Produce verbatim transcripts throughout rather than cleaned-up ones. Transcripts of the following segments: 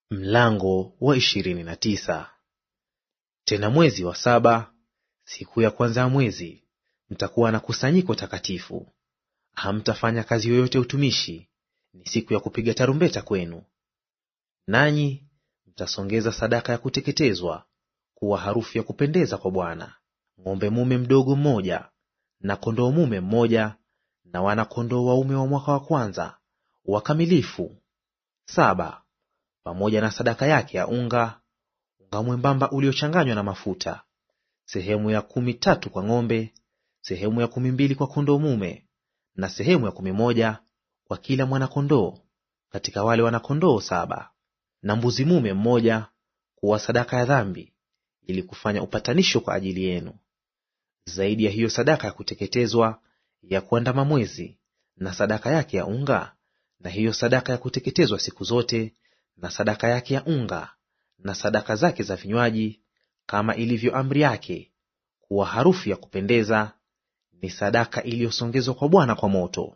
Mlango wa ishirini na tisa. Tena mwezi wa saba, siku ya kwanza ya mwezi, mtakuwa na kusanyiko takatifu. Hamtafanya kazi yoyote utumishi; ni siku ya kupiga tarumbeta kwenu. Nanyi mtasongeza sadaka ya kuteketezwa kuwa harufu ya kupendeza kwa Bwana: ng'ombe mume mdogo mmoja, na kondoo mume mmoja, na wana-kondoo waume wa mwaka wa kwanza wakamilifu saba, pamoja na sadaka yake ya unga, unga mwembamba uliochanganywa na mafuta, sehemu ya kumi tatu kwa ng'ombe, sehemu ya kumi mbili kwa kondoo mume, na sehemu ya kumi moja kwa kila mwana-kondoo katika wale wana-kondoo saba, na mbuzi mume mmoja kuwa sadaka ya dhambi, ili kufanya upatanisho kwa ajili yenu. Zaidi ya hiyo sadaka ya kuteketezwa ya kuandama mwezi, na sadaka yake ya unga, na hiyo sadaka ya kuteketezwa siku zote, na sadaka yake ya unga, na sadaka zake za vinywaji, kama ilivyo amri yake, kuwa harufu ya kupendeza, ni sadaka iliyosongezwa kwa Bwana kwa moto.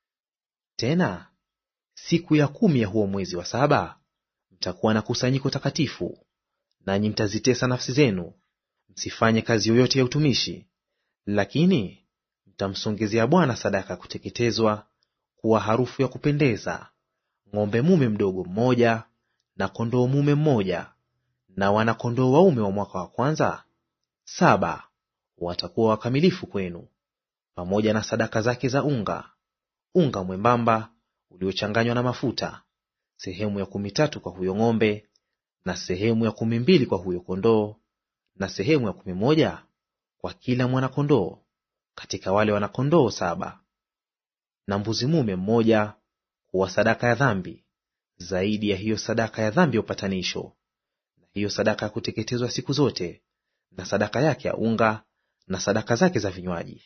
Tena siku ya kumi ya huo mwezi wa saba mtakuwa na kusanyiko takatifu, nanyi mtazitesa nafsi zenu, msifanye kazi yoyote ya utumishi, lakini mtamsongezea Bwana sadaka ya kuteketezwa kuwa harufu ya kupendeza: ng'ombe mume mdogo mmoja, na kondoo mume mmoja, na wana-kondoo waume wa mwaka wa kwanza saba, watakuwa wakamilifu kwenu, pamoja na sadaka zake za unga, unga mwembamba uliochanganywa na mafuta, sehemu ya kumi tatu kwa huyo ng'ombe, na sehemu ya kumi mbili kwa huyo kondoo, na sehemu ya kumi moja kwa kila mwana-kondoo katika wale wana-kondoo saba, na mbuzi mume mmoja kuwa sadaka ya dhambi, zaidi ya hiyo sadaka ya dhambi ya upatanisho, na hiyo sadaka ya kuteketezwa siku zote, na sadaka yake ya unga, na sadaka zake za vinywaji.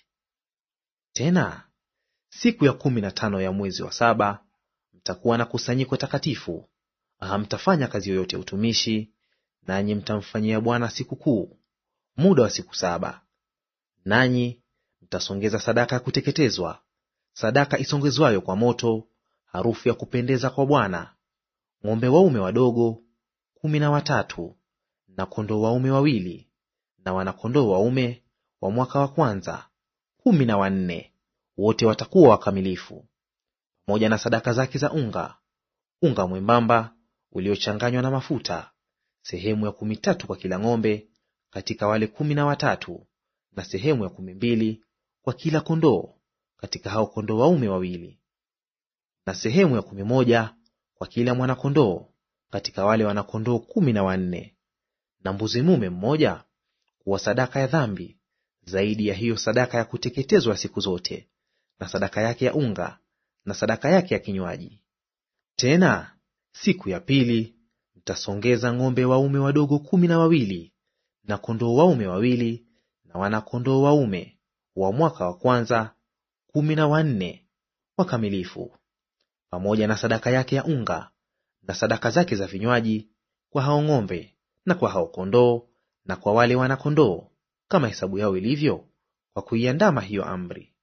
Tena siku ya kumi na tano ya mwezi wa saba mtakuwa na kusanyiko takatifu; hamtafanya kazi yoyote ya utumishi, nanyi mtamfanyia Bwana sikukuu muda wa siku saba. Nanyi mtasongeza sadaka ya kuteketezwa, sadaka isongezwayo kwa moto, harufu ya kupendeza kwa Bwana: ng'ombe waume wadogo kumi na watatu, na kondoo waume wawili, na wana-kondoo waume wa mwaka wa kwanza kumi na wanne, wote watakuwa wakamilifu, pamoja na sadaka zake za unga, unga mwembamba uliochanganywa na mafuta, sehemu ya kumi tatu kwa kila ng'ombe katika wale kumi na watatu, na sehemu ya kumi mbili kwa kila kondoo katika hao kondoo waume wawili, na sehemu ya kumi moja kwa kila mwana-kondoo katika wale wana-kondoo kumi na wanne, na mbuzi mume mmoja kuwa sadaka ya dhambi, zaidi ya hiyo sadaka ya kuteketezwa siku zote, na sadaka yake ya unga, na sadaka yake ya kinywaji. Tena siku ya pili mtasongeza ng'ombe waume wadogo kumi na wawili, na kondoo waume wawili, na wana-kondoo waume wa mwaka wa kwanza kumi na wanne, wakamilifu, pamoja na sadaka yake ya unga, na sadaka zake za vinywaji, kwa hao ng'ombe na kwa hao kondoo na kwa wale wana-kondoo, kama hesabu yao ilivyo, kwa kuiandama hiyo amri.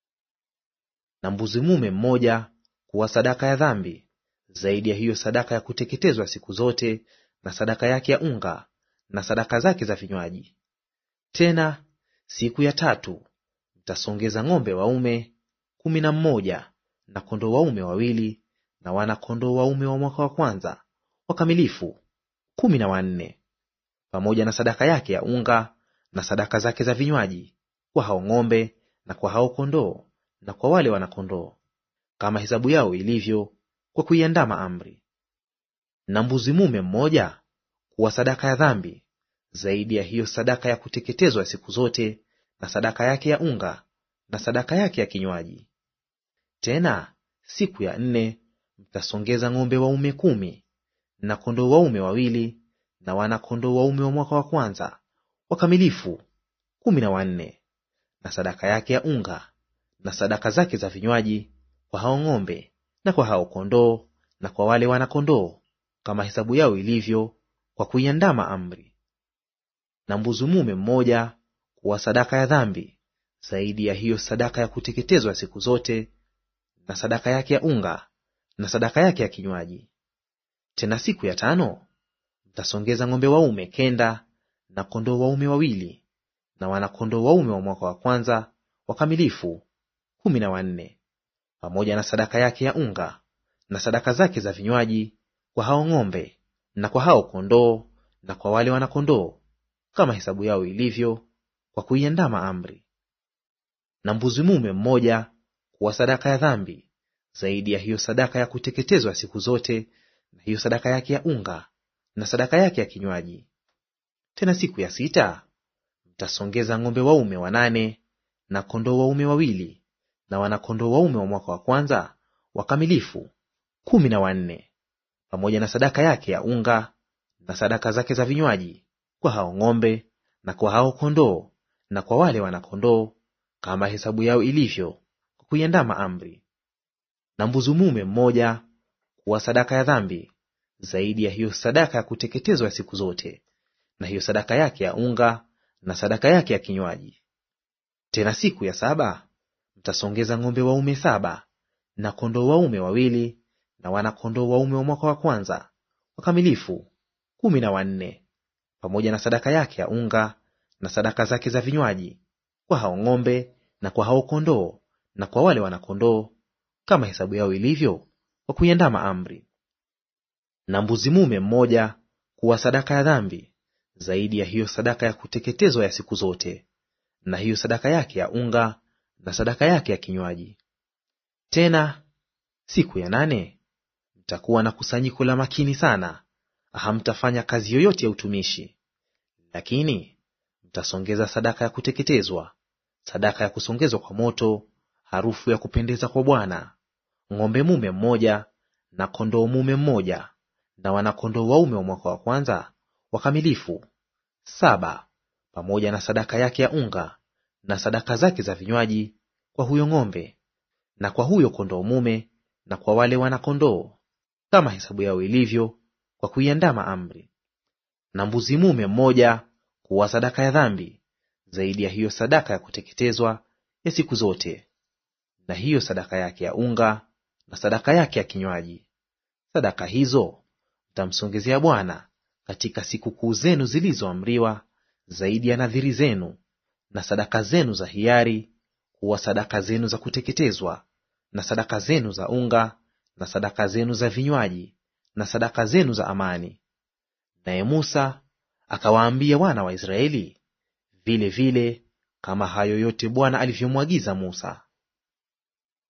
Na mbuzi mume mmoja kuwa sadaka ya dhambi, zaidi ya hiyo sadaka ya kuteketezwa siku zote, na sadaka yake ya unga, na sadaka zake za vinywaji. Tena siku ya tatu mtasongeza ng'ombe waume kumi na mmoja, na kondoo waume wawili, na wana-kondoo waume wa mwaka wa kwanza wakamilifu kumi na wanne, pamoja na sadaka yake ya unga, na sadaka zake za vinywaji, kwa hao ng'ombe na kwa hao kondoo na kwa wale wana-kondoo, kama hesabu yao ilivyo, kwa kuiandama amri. Na mbuzi mume mmoja kuwa sadaka ya dhambi, zaidi ya hiyo sadaka ya kuteketezwa siku zote, na sadaka yake ya unga, na sadaka yake ya kinywaji. Tena siku ya nne mtasongeza ng'ombe waume kumi, na kondoo waume wawili, na wana-kondoo waume wa mwaka wa kwanza wakamilifu kumi na wanne, na sadaka yake ya unga, na sadaka zake za vinywaji, kwa hao ng'ombe na kwa hao kondoo na kwa wale wana-kondoo, kama hesabu yao ilivyo, kwa kuiandama amri. Na mbuzi mume mmoja kuwa sadaka ya dhambi, zaidi ya hiyo sadaka ya kuteketezwa siku zote, na sadaka yake ya unga, na sadaka yake ya kinywaji. Tena siku ya tano mtasongeza ng'ombe waume kenda na kondoo waume wawili na wana-kondoo waume wa mwaka wa kwanza wakamilifu kumi na wanne, pamoja na sadaka yake ya unga na sadaka zake za vinywaji kwa hao ng'ombe na kwa hao kondoo na kwa wale wana-kondoo, kama hesabu yao ilivyo, kwa kuiandama amri. Na mbuzi mume mmoja kuwa sadaka ya dhambi, zaidi ya hiyo sadaka ya kuteketezwa siku zote, na hiyo sadaka yake ya unga na sadaka yake ya kinywaji. Tena siku ya sita mtasongeza ng'ombe waume wanane na kondoo waume wawili na wana-kondoo waume wa mwaka wa kwanza wakamilifu kumi na wanne, pamoja na sadaka yake ya unga na sadaka zake za vinywaji kwa hao ng'ombe na kwa hao kondoo na kwa wale wana-kondoo, kama hesabu yao ilivyo, kwa kuiandama amri. Na mbuzi mume mmoja kuwa sadaka ya dhambi, zaidi ya hiyo sadaka ya kuteketezwa ya siku zote, na hiyo sadaka yake ya unga na sadaka yake ya kinywaji. Tena siku ya saba mtasongeza ng'ombe waume saba na kondoo waume wawili na wana-kondoo waume wa mwaka wa kwanza wakamilifu kumi na wanne, pamoja na sadaka yake ya unga na sadaka zake za vinywaji kwa hao ng'ombe na kwa hao kondoo na kwa wale wana-kondoo, kama hesabu yao ilivyo, kwa kuiandama amri. Na mbuzi mume mmoja kuwa sadaka ya dhambi, zaidi ya hiyo sadaka ya kuteketezwa ya siku zote, na hiyo sadaka yake ya unga na sadaka yake ya kinywaji. Tena siku ya nane mtakuwa na kusanyiko la makini sana, hamtafanya kazi yoyote ya utumishi. Lakini mtasongeza sadaka ya kuteketezwa, sadaka ya kusongezwa kwa moto, harufu ya kupendeza kwa Bwana, ng'ombe mume mmoja na kondoo mume mmoja na wana-kondoo waume wa mwaka wa kwanza wakamilifu saba, pamoja na sadaka yake ya unga na sadaka zake za vinywaji kwa huyo ng'ombe na kwa huyo kondoo mume na kwa wale wana-kondoo, kama hesabu yao ilivyo, kwa kuiandama amri. Na mbuzi mume mmoja kuwa sadaka ya dhambi, zaidi ya hiyo sadaka ya kuteketezwa ya siku zote, na hiyo sadaka yake ya unga na sadaka yake ya kinywaji. Sadaka hizo mtamsongezea Bwana katika sikukuu zenu zilizoamriwa, zaidi ya nadhiri zenu na sadaka zenu za hiari, kuwa sadaka zenu za kuteketezwa na sadaka zenu za unga na sadaka zenu za vinywaji na sadaka zenu za amani. Naye Musa akawaambia wana wa Israeli vile vile kama hayo yote Bwana alivyomwagiza Musa.